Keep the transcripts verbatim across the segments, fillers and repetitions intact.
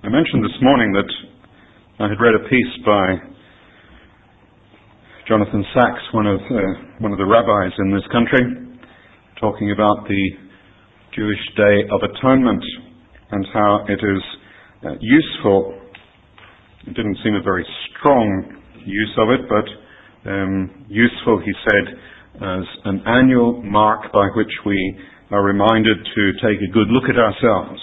I mentioned this morning that I had read a piece by Jonathan Sacks, one of uh, one of the rabbis in this country, talking about the Jewish Day of Atonement and how it is uh, useful. It didn't seem a very strong use of it, but um, useful, he said, as an annual mark by which we are reminded to take a good look at ourselves.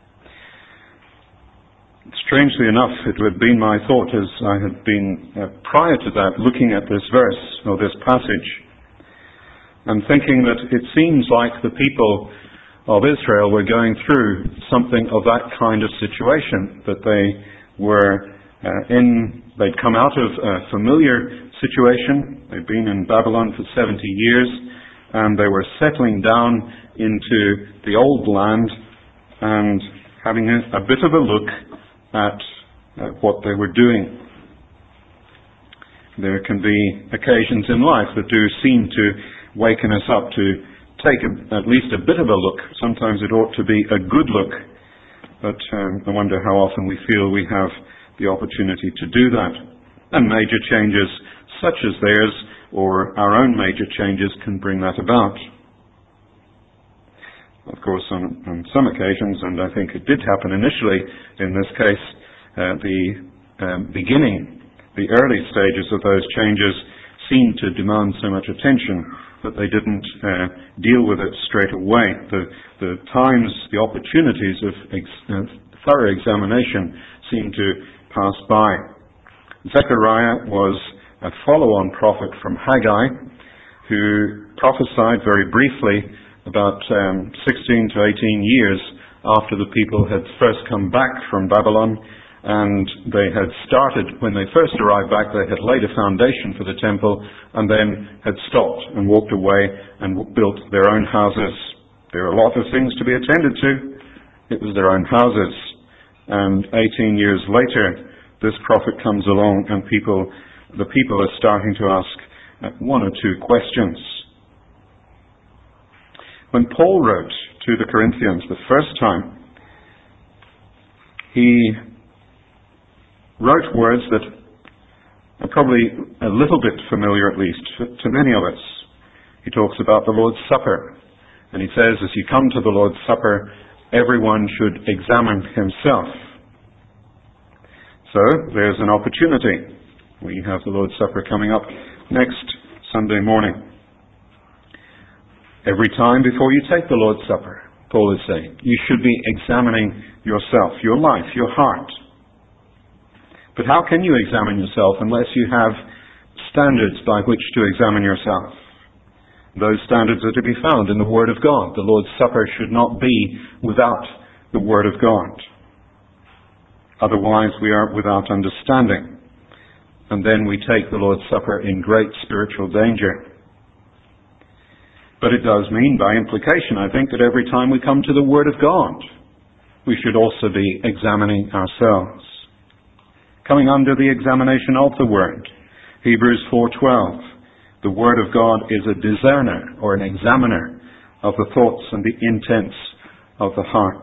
Strangely enough, it had been my thought as I had been, uh, prior to that, looking at this verse, or this passage, and thinking that it seems like the people of Israel were going through something of that kind of situation, that they were uh, in, they'd come out of a familiar situation, they'd been in Babylon for seventy years, and they were settling down into the old land and having a, a bit of a look at uh, what they were doing. There can be occasions in life that do seem to waken us up to take a, at least a bit of a look. Sometimes it ought to be a good look, but um, I wonder how often we feel we have the opportunity to do that. And major changes such as theirs, or our own major changes, can bring that about. Of course, on, on some occasions, and I think it did happen initially in this case, uh, the um, beginning, the early stages of those changes seemed to demand so much attention that they didn't uh, deal with it straight away. The, the times, the opportunities of ex- uh, thorough examination seemed to pass by. Zechariah was a follow-on prophet from Haggai who prophesied very briefly about um, sixteen to eighteen years after the people had first come back from Babylon, and they had started, when they first arrived back, they had laid a foundation for the temple and then had stopped and walked away and built their own houses. There are a lot of things to be attended to. It was their own houses. And eighteen years later, this prophet comes along and people, the people are starting to ask one or two questions. When Paul wrote to the Corinthians the first time, he wrote words that are probably a little bit familiar, at least, to many of us. He talks about the Lord's Supper, and he says, as you come to the Lord's Supper, everyone should examine himself. So, there's an opportunity. We have the Lord's Supper coming up next Sunday morning. Every time before you take the Lord's Supper, Paul is saying, you should be examining yourself, your life, your heart. But how can you examine yourself unless you have standards by which to examine yourself? Those standards are to be found in the Word of God. The Lord's Supper should not be without the Word of God. Otherwise we are without understanding. And then we take the Lord's Supper in great spiritual danger. But it does mean, by implication, I think, that every time we come to the Word of God, we should also be examining ourselves. Coming under the examination of the Word. Hebrews four twelve. The Word of God is a discerner, or an examiner, of the thoughts and the intents of the heart.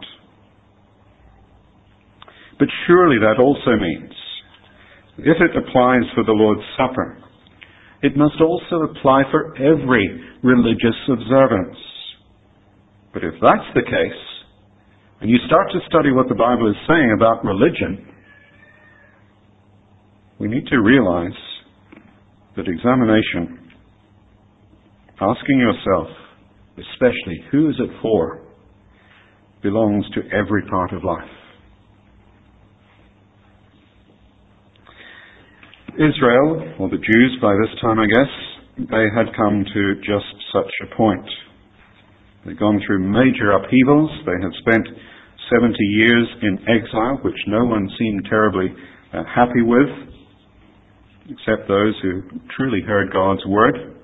But surely that also means, if it applies for the Lord's Supper, it must also apply for every religious observance. But if that's the case, and you start to study what the Bible is saying about religion, we need to realize that examination, asking yourself, especially who is it for, belongs to every part of life. Israel, or the Jews by this time I guess, they had come to just such a point. They'd gone through major upheavals. They had spent seventy years in exile, which no one seemed terribly uh, happy with, except those who truly heard God's word.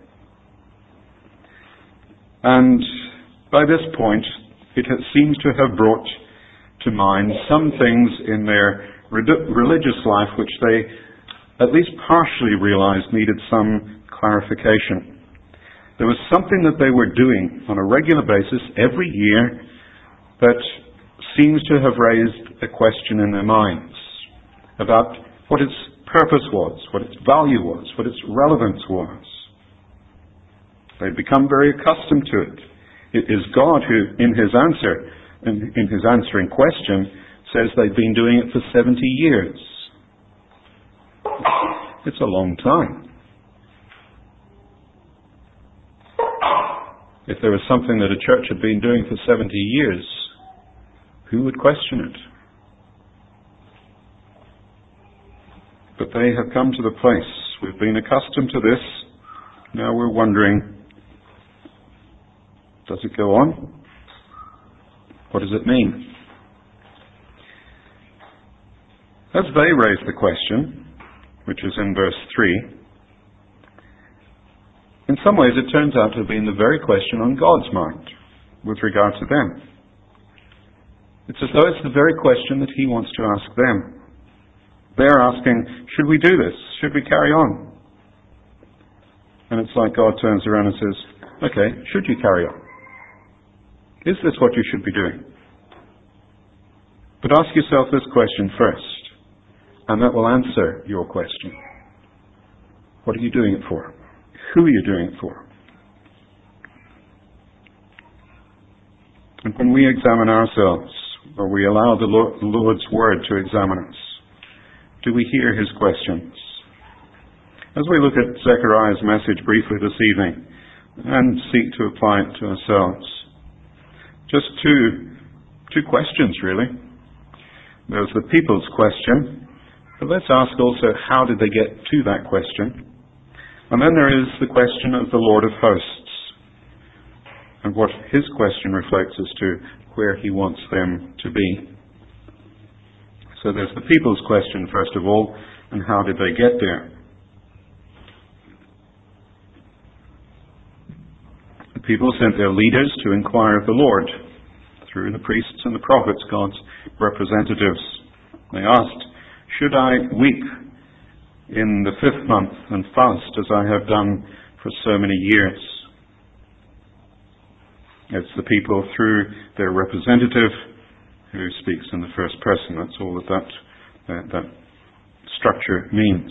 And by this point, it seems to have brought to mind some things in their religious life which they at least partially realized needed some clarification. There was something that they were doing on a regular basis every year that seems to have raised a question in their minds about what its purpose was, what its value was, what its relevance was. They'd become very accustomed to it. It is God who, in his answer, in, in his answering question, says they've been doing it for seventy years. It's a long time. If there was something that a church had been doing for seventy years, who would question it? But they have come to the place. We've been accustomed to this. Now we're wondering, does it go on? What does it mean? As they raise the question, which is in verse three, in some ways it turns out to have been the very question on God's mind with regard to them. It's as though it's the very question that he wants to ask them. They're asking, should we do this? Should we carry on? And it's like God turns around and says, okay, should you carry on? Is this what you should be doing? But ask yourself this question first, and that will answer your question. What are you doing it for? Who are you doing it for? And when we examine ourselves, or we allow the Lord's Word to examine us, do we hear his questions? As we look at Zechariah's message briefly this evening, and seek to apply it to ourselves, just two, two questions really. There's the people's question, but let's ask also, how did they get to that question? And then there is the question of the Lord of hosts, and what his question reflects as to where he wants them to be. So there's the people's question, first of all, and how did they get there? The people sent their leaders to inquire of the Lord through the priests and the prophets, God's representatives. They asked, should I weep in the fifth month and fast as I have done for so many years? It's the people through their representative who speaks in the first person. That's all that that, that, that structure means.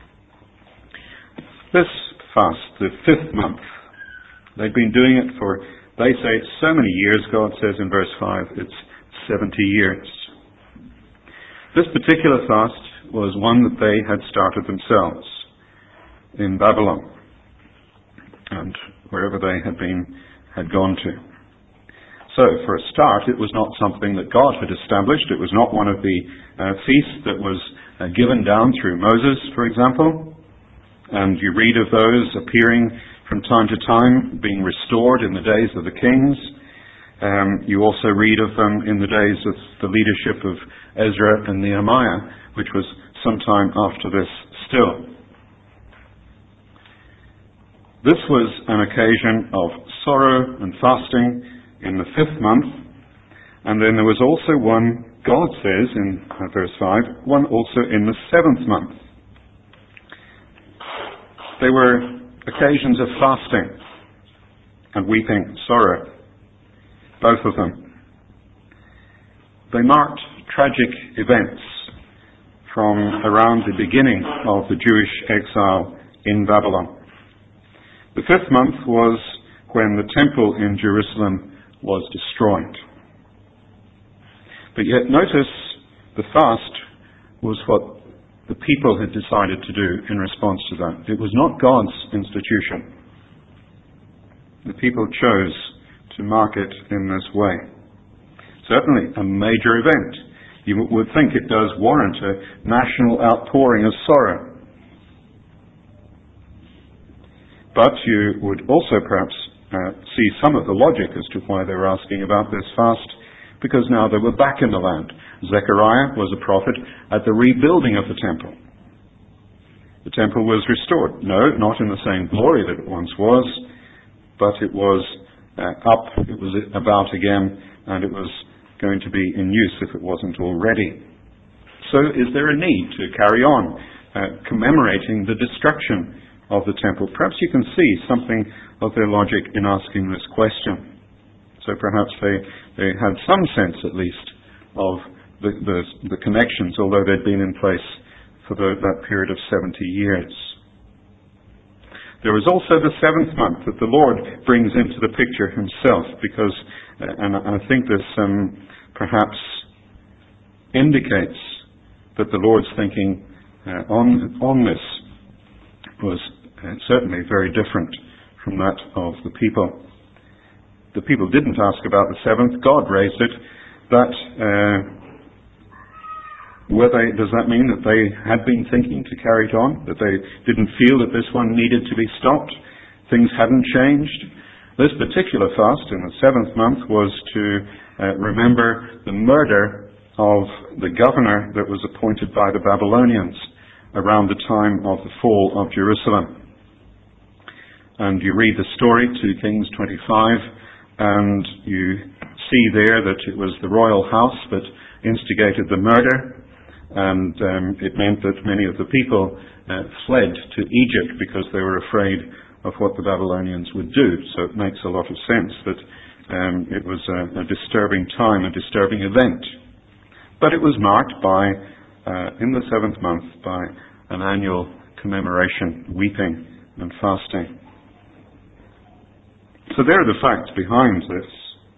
This fast, the fifth month, they've been doing it for, they say it's so many years. God says in verse five, it's seventy years. This particular fast was one that they had started themselves in Babylon and wherever they had been, had gone to. So, for a start, it was not something that God had established. It was not one of the uh, feasts that was uh, given down through Moses, for example. And you read of those appearing from time to time, being restored in the days of the kings. Um, you also read of them in the days of the leadership of Ezra and Nehemiah, which was sometime after this still. This was an occasion of sorrow and fasting in the fifth month, and then there was also one, God says in verse five, one also in the seventh month. They were occasions of fasting and weeping, sorrow, both of them. They marked tragic events from around the beginning of the Jewish exile in Babylon. The fifth month was when the temple in Jerusalem was destroyed. But yet notice the fast was what the people had decided to do in response to that. It was not God's institution. The people chose to mark it in this way. Certainly a major event. You would think it does warrant a national outpouring of sorrow. But you would also perhaps uh, see some of the logic as to why they were asking about this fast, because now they were back in the land. Zechariah was a prophet at the rebuilding of the temple. The temple was restored. No, not in the same glory that it once was, but it was uh, up, it was about again, and it was going to be in use if it wasn't already. So is there a need to carry on uh, commemorating the destruction of the temple? Perhaps you can see something of their logic in asking this question. So perhaps they, they had some sense, at least, of the, the, the connections, although they'd been in place for the, that period of seventy years. There is also the seventh month that the Lord brings into the picture himself, because, and I think this um, perhaps indicates that the Lord's thinking uh, on, on this was uh, certainly very different from that of the people. The people didn't ask about the seventh. God raised it. That, uh, were they, does that mean that they had been thinking to carry it on? That they didn't feel that this one needed to be stopped? Things hadn't changed? This particular fast in the seventh month was to uh, remember the murder of the governor that was appointed by the Babylonians around the time of the fall of Jerusalem. And you read the story, two Kings twenty-five, and you see there that it was the royal house that instigated the murder, and um, it meant that many of the people uh, fled to Egypt because they were afraid of what the Babylonians would do. So it makes a lot of sense that um, it was a, a disturbing time, a disturbing event. But it was marked by, uh, in the seventh month, by an annual commemoration, weeping and fasting. So there are the facts behind this.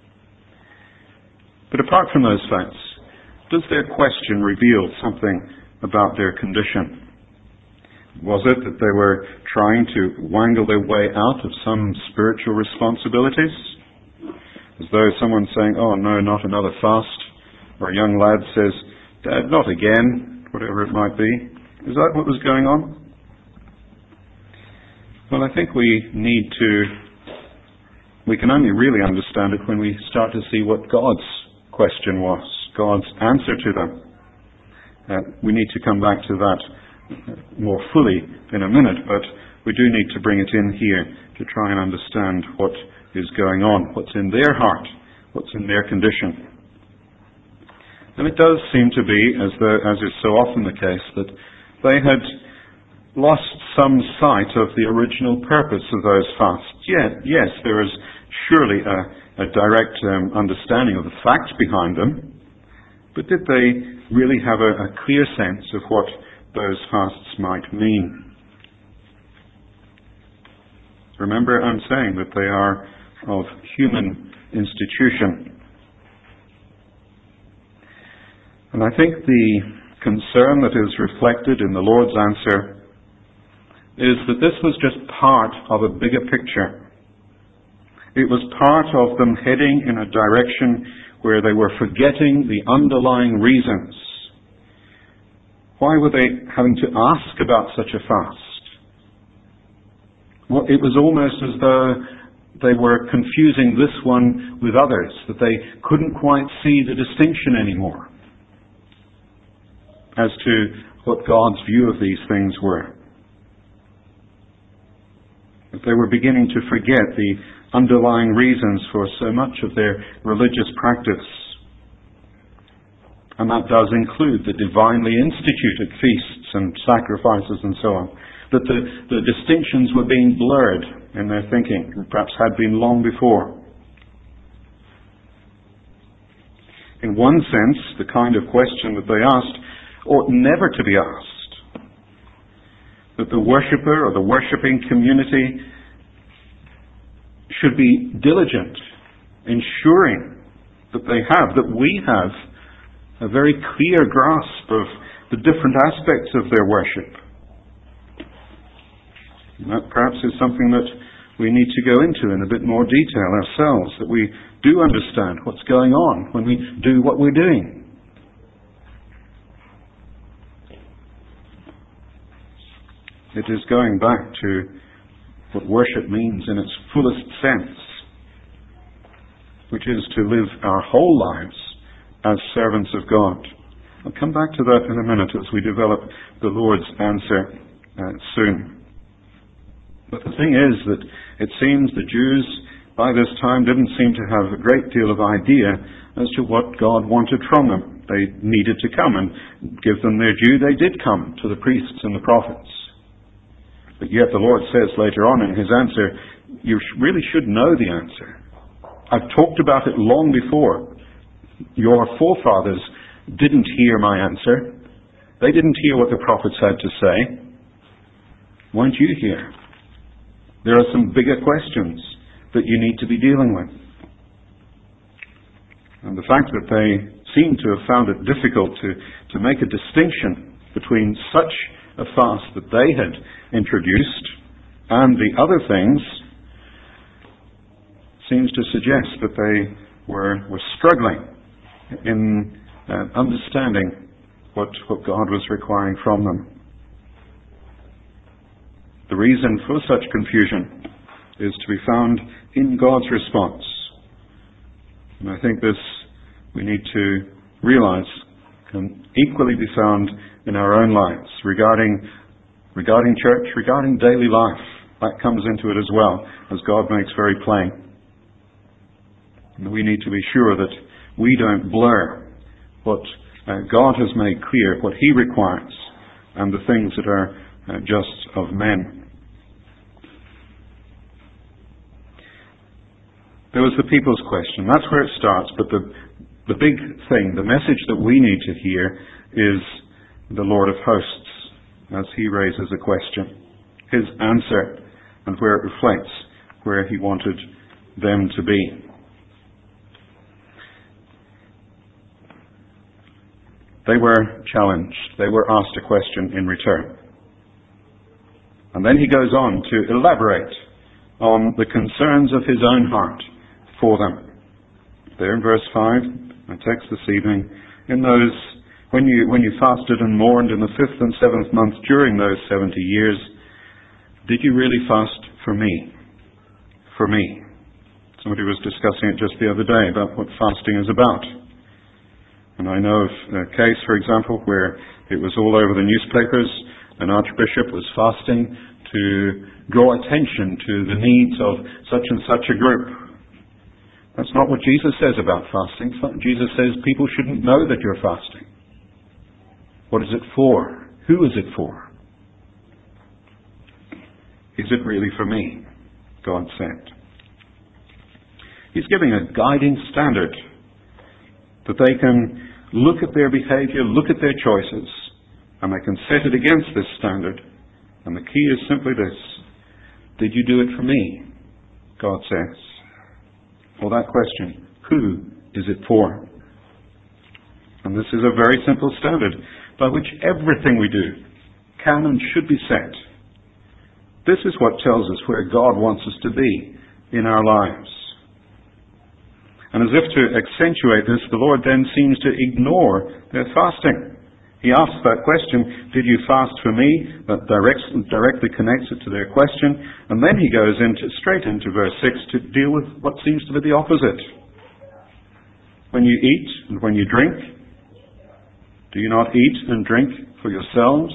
But apart from those facts, does their question reveal something about their condition? Was it that they were trying to wangle their way out of some spiritual responsibilities? As though someone's saying, oh no, not another fast. Or a young lad says, Dad, not again, whatever it might be. Is that what was going on? Well, I think we need to, we can only really understand it when we start to see what God's question was, God's answer to them. Uh, we need to come back to that more fully in a minute, but we do need to bring it in here to try and understand what is going on, what's in their heart, what's in their condition. And it does seem to be, as, the, as is so often the case, that they had lost some sight of the original purpose of those fasts. Yeah, yes, there is surely a, a direct um, understanding of the facts behind them, but did they really have a, a clear sense of what those fasts might mean? Remember, I'm saying that they are of human institution. And I think the concern that is reflected in the Lord's answer is that this was just part of a bigger picture. It was part of them heading in a direction where they were forgetting the underlying reasons. Why were they having to ask about such a fast? Well, it was almost as though they were confusing this one with others, that they couldn't quite see the distinction anymore as to what God's view of these things were. That they were beginning to forget the underlying reasons for so much of their religious practice. And that does include the divinely instituted feasts and sacrifices and so on. That the, the distinctions were being blurred in their thinking, and perhaps had been long before. In one sense, the kind of question that they asked ought never to be asked. That the worshipper or the worshipping community should be diligent, ensuring that they have, that we have, a very clear grasp of the different aspects of their worship. And that perhaps is something that we need to go into in a bit more detail ourselves, that we do understand what's going on when we do what we're doing. It is going back to what worship means in its fullest sense, which is to live our whole lives as servants of God. I'll come back to that in a minute as we develop the Lord's answer uh, soon. But the thing is that it seems the Jews by this time didn't seem to have a great deal of idea as to what God wanted from them. They needed to come and give them their due. They did come to the priests and the prophets. But yet the Lord says later on in his answer, you really should know the answer. I've talked about it long before. Your forefathers didn't hear my answer. They didn't hear what the prophets had to say. Won't you hear? There are some bigger questions that you need to be dealing with. And the fact that they seem to have found it difficult to, to make a distinction between such a fast that they had introduced and the other things seems to suggest that they were, were struggling in uh, understanding what, what God was requiring from them. The reason for such confusion is to be found in God's response. And I think this we need to realize can equally be found in our own lives regarding, regarding church, regarding daily life. That comes into it as well, as God makes very plain. And we need to be sure that we don't blur what uh, God has made clear, what He requires, and the things that are uh, just of men. There was the people's question. That's where it starts. But the, the big thing, the message that we need to hear is the Lord of hosts as He raises a question. His answer and where it reflects where He wanted them to be. They were challenged. They were asked a question in return. And then He goes on to elaborate on the concerns of His own heart for them. There in verse five, my text this evening, in those, when you, when you fasted and mourned in the fifth and seventh month during those seventy years, did you really fast for me? For me. Somebody was discussing it just the other day about what fasting is about. And I know of a case, for example, where it was all over the newspapers. An archbishop was fasting to draw attention to the needs of such and such a group. That's not what Jesus says about fasting. Jesus says people shouldn't know that you're fasting. What is it for? Who is it for? Is it really for me? God said. He's giving a guiding standard that they can look at their behavior, look at their choices, and they can set it against this standard. And the key is simply this. Did you do it for me? God says. Well, that question, who is it for? And this is a very simple standard by which everything we do can and should be set. This is what tells us where God wants us to be in our lives. And as if to accentuate this, the Lord then seems to ignore their fasting. He asks that question, did you fast for me? That directs, directly connects it to their question. And then he goes into, straight into verse six to deal with what seems to be the opposite. When you eat and when you drink, do you not eat and drink for yourselves?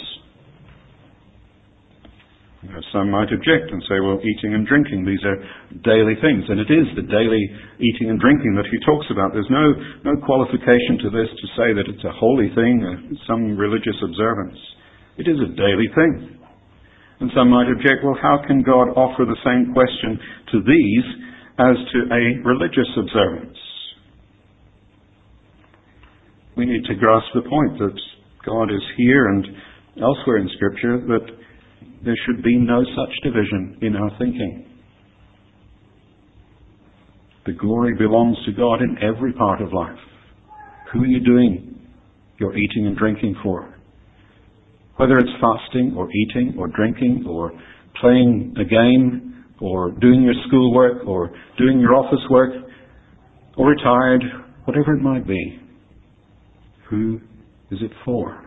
You know, some might object and say, well, eating and drinking, these are daily things. And it is the daily eating and drinking that he talks about. There's no, no qualification to this to say that it's a holy thing, uh, some religious observance. It is a daily thing. And some might object, well, how can God offer the same question to these as to a religious observance? We need to grasp the point that God is here and elsewhere in Scripture that there should be no such division in our thinking. The glory belongs to God in every part of life. Who are you doing your eating and drinking for? Whether it's fasting or eating or drinking or playing a game or doing your schoolwork or doing your office work or retired, whatever it might be. Who is it for?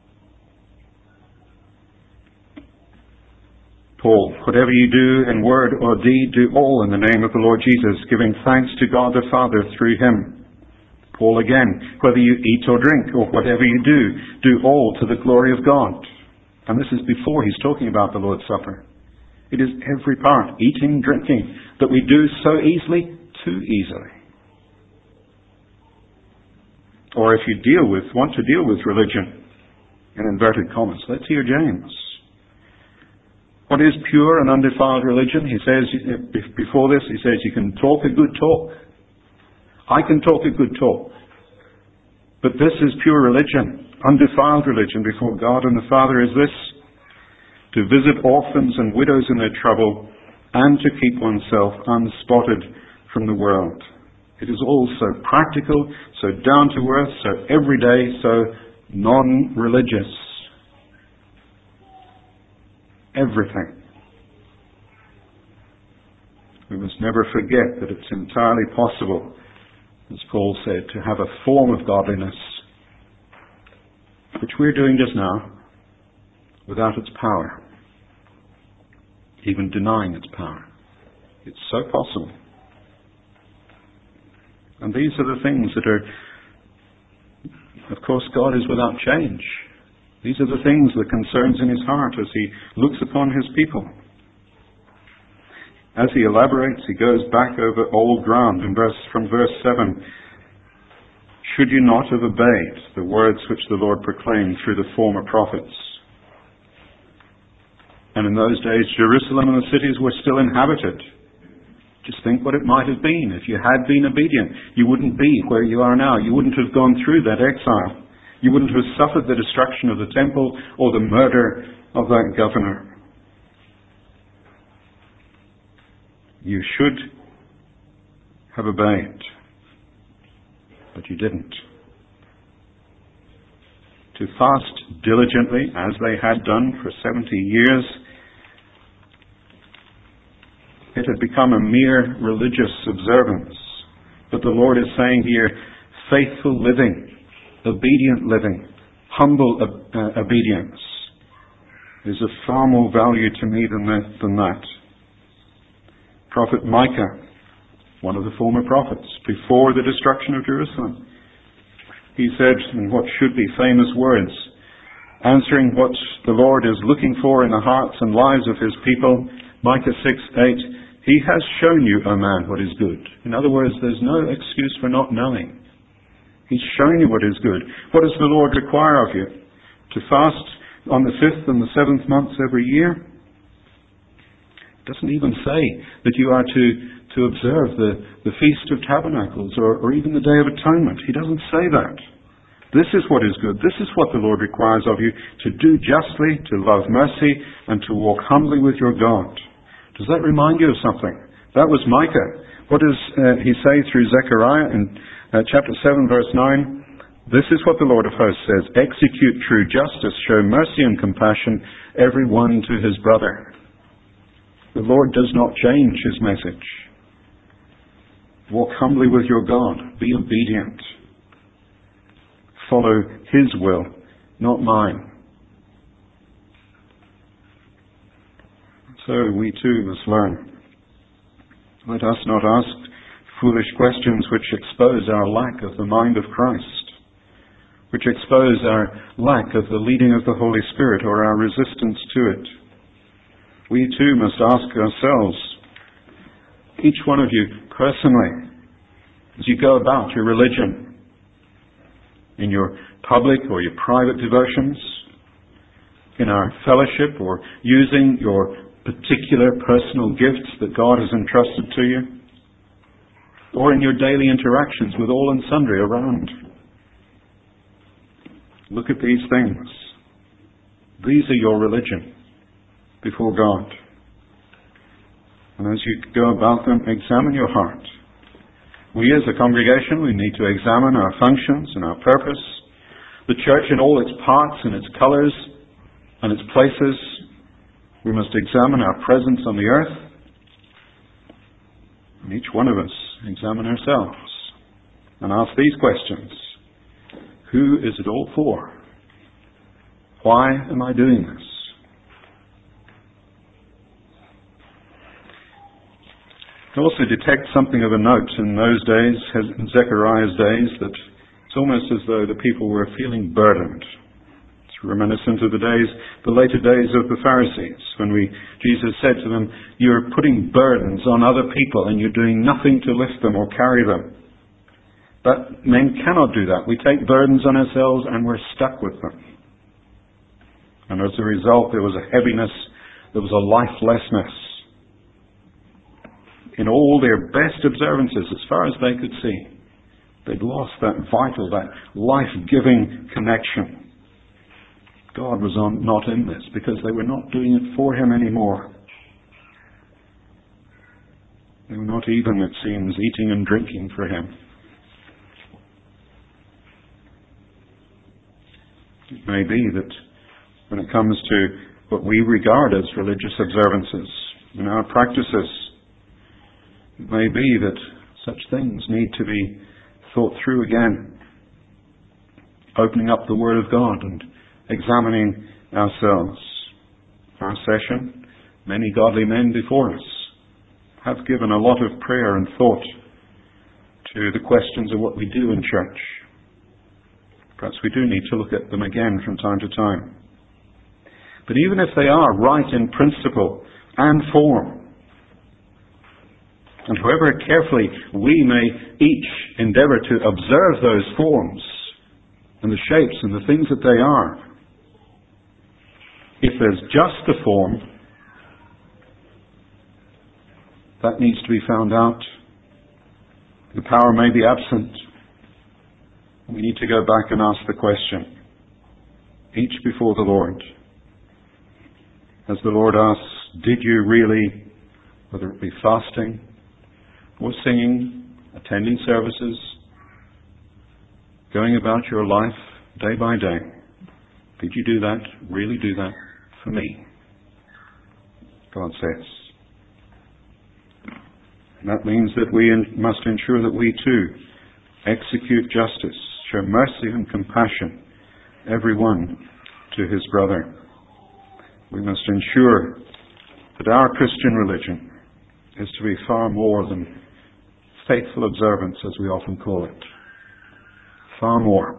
Paul, whatever you do in word or deed, do all in the name of the Lord Jesus, giving thanks to God the Father through Him. Paul again, whether you eat or drink or whatever you do, do all to the glory of God. And this is before he's talking about the Lord's Supper. It is every part, eating, drinking, that we do so easily, too easily. Or if you deal with, want to deal with religion, in inverted commas, let's hear James. What is pure and undefiled religion? He says, before this, he says, you can talk a good talk. I can talk a good talk. But this is pure religion, undefiled religion before God and the Father is this: to visit orphans and widows in their trouble, and to keep oneself unspotted from the world. It is all so practical, so down to earth, so everyday, so non-religious. Everything. We must never forget that it's entirely possible, as Paul said, to have a form of godliness, which we're doing just now, without its power, even denying its power. It's so possible. And these are the things that are, of course, God is without change. These are the things, the concerns in his heart as he looks upon his people. As he elaborates, he goes back over old ground in verse, from verse seven. Should you not have obeyed the words which the Lord proclaimed through the former prophets? And in those days, Jerusalem and the cities were still inhabited. Just think what it might have been. If you had been obedient, you wouldn't be where you are now. You wouldn't have gone through that exile. You wouldn't have suffered the destruction of the temple or the murder of that governor. You should have obeyed, but you didn't. To fast diligently, as they had done for seventy years, it had become a mere religious observance. But the Lord is saying here, faithful living, obedient living, humble uh, obedience is of far more value to me than that, than that. Prophet Micah, one of the former prophets, before the destruction of Jerusalem, he said in what should be famous words, answering what the Lord is looking for in the hearts and lives of his people, Micah six eight, he has shown you, O man, what is good. In other words, there's no excuse for not knowing. He's shown you what is good. What does the Lord require of you? To fast on the fifth and the seventh months every year? It doesn't even say that you are to, to observe the, the Feast of Tabernacles or, or even the Day of Atonement. He doesn't say that. This is what is good. This is what the Lord requires of you, to do justly, to love mercy, and to walk humbly with your God. Does that remind you of something? That was Micah. What does uh, he say through Zechariah in uh, chapter seven, verse nine? This is what the Lord of hosts says, execute true justice, show mercy and compassion, every one to his brother. The Lord does not change his message. Walk humbly with your God. Be obedient. Follow his will, not mine. So we too must learn. Let us not ask foolish questions which expose our lack of the mind of Christ, which expose our lack of the leading of the Holy Spirit or our resistance to it. We too must ask ourselves, each one of you personally, as you go about your religion, in your public or your private devotions, in our fellowship, or using your particular personal gifts that God has entrusted to you, or in your daily interactions with all and sundry around. Look at these things. These are your religion before God. And as you go about them, examine your heart. We as a congregation, we need to examine our functions and our purpose. The church in all its parts and its colours and its places. We must examine our presence on the earth. And each one of us examine ourselves and ask these questions. Who is it all for? Why am I doing this? I also detect something of a note in those days, in Zechariah's days, that it's almost as though the people were feeling burdened. It's reminiscent of the days, the later days of the Pharisees, when we, Jesus said to them, you're putting burdens on other people and you're doing nothing to lift them or carry them. But men cannot do that. We take burdens on ourselves and we're stuck with them. And as a result, there was a heaviness, there was a lifelessness in all their best observances as far as they could see. They'd lost that vital, that life-giving connection. God was on, not in this because they were not doing it for Him anymore. They were not even, it seems, eating and drinking for Him. It may be that when it comes to what we regard as religious observances in our practices, it may be that such things need to be thought through again, opening up the Word of God and examining ourselves. Our session, many godly men before us have given a lot of prayer and thought to the questions of what we do in church. Perhaps we do need to look at them again from time to time. But even if they are right in principle and form, and however carefully we may each endeavour to observe those forms and the shapes and the things that they are, if there's just the form, that needs to be found out. The power may be absent. We need to go back and ask the question, each before the Lord. As the Lord asks, did you really, whether it be fasting or singing, attending services, going about your life day by day, did you do that, really do that for me? God says. And that means that we must ensure that we too execute justice, show mercy and compassion, every one to his brother. We must ensure that our Christian religion is to be far more than faithful observance, as we often call it. Far more.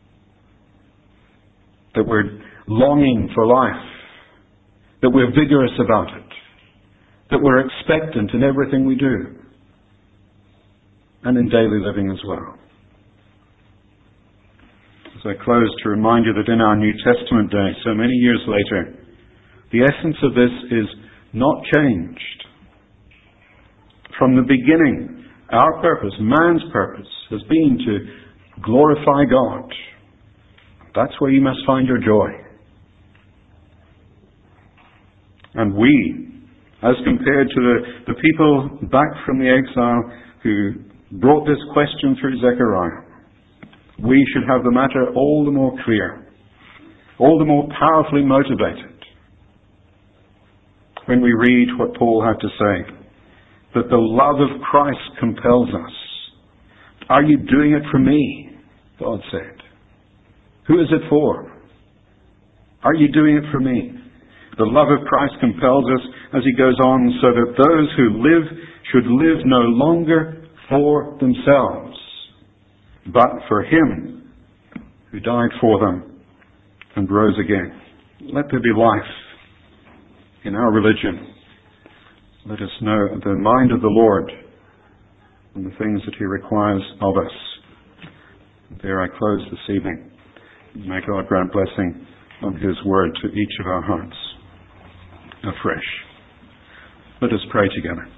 That we're longing for life. That we're vigorous about it. That we're expectant in everything we do. And in daily living as well. As I close, to remind you that in our New Testament day, so many years later, the essence of this is not changed. From the beginning, our purpose, man's purpose, has been to glorify God. That's where you must find your joy. And we, as compared to the, the people back from the exile who brought this question through Zechariah, we should have the matter all the more clear, all the more powerfully motivated when we read what Paul had to say, that the love of Christ compels us. Are you doing it for me? God said. Who is it for? Are you doing it for me? The love of Christ compels us, as he goes on, so that those who live should live no longer for themselves, but for him who died for them and rose again. Let there be life in our religion. Let us know the mind of the Lord and the things that he requires of us. There I close this evening. May God grant blessing on his word to each of our hearts afresh. Let us pray together.